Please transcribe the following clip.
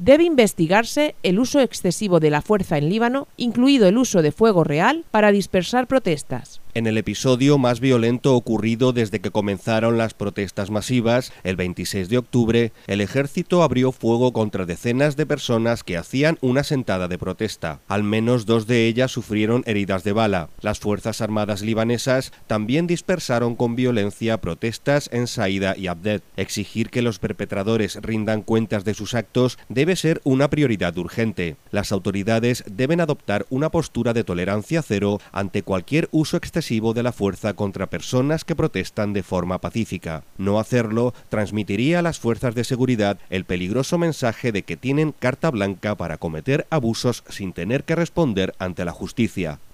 Debe investigarse el uso excesivo de la fuerza en Líbano, incluido el uso de fuego real para dispersar protestas. En el episodio más violento ocurrido desde que comenzaron las protestas masivas, el 26 de octubre, el ejército abrió fuego contra decenas de personas que hacían una sentada de protesta. Al menos 2 de ellas sufrieron heridas de bala. Las Fuerzas Armadas libanesas también dispersaron con violencia protestas en Saïda y Abdel. Exigir que los perpetradores rindan cuentas de sus actos debe ser una prioridad urgente. Las autoridades deben adoptar una postura de tolerancia cero ante cualquier uso excesivo de la fuerza contra personas que protestan de forma pacífica. No hacerlo transmitiría a las fuerzas de seguridad el peligroso mensaje de que tienen carta blanca para cometer abusos sin tener que responder ante la justicia.